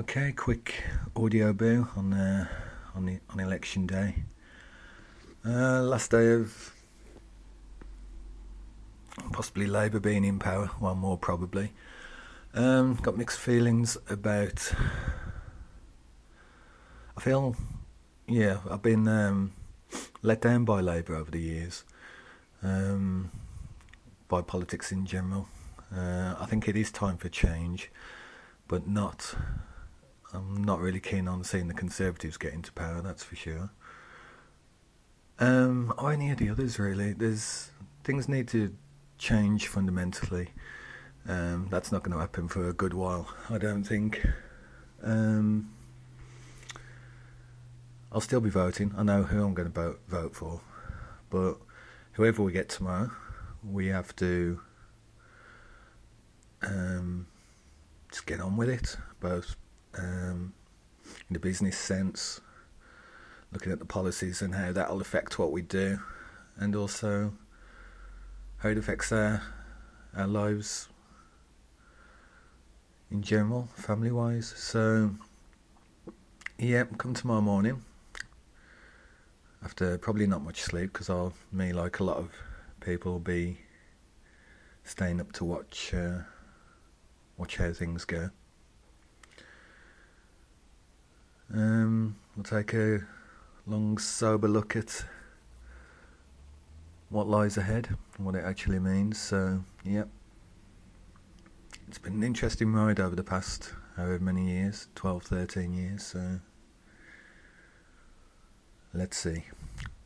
Okay, quick audio boo on election day. Last day of possibly Labour being in power, well, more probably. Got mixed feelings about. I feel, yeah, I've been let down by Labour over the years, by politics in general. I think it is time for change, but I'm not really keen on seeing the Conservatives get into power, that's for sure. Or any of the others, really. Things need to change fundamentally. That's not going to happen for a good while, I don't think. I'll still be voting. I know who I'm going to vote for, but whoever we get tomorrow, we have to just get on with it, both in the business sense, looking at the policies and how that'll affect what we do, and also how it affects our lives in general, family-wise. So, yeah, come tomorrow morning, after probably not much sleep, because like a lot of people, will be staying up to watch how things go. We'll take a long, sober look at what lies ahead and what it actually means. So, yeah, it's been an interesting ride over the past however many years, 12, 13 years. So, let's see.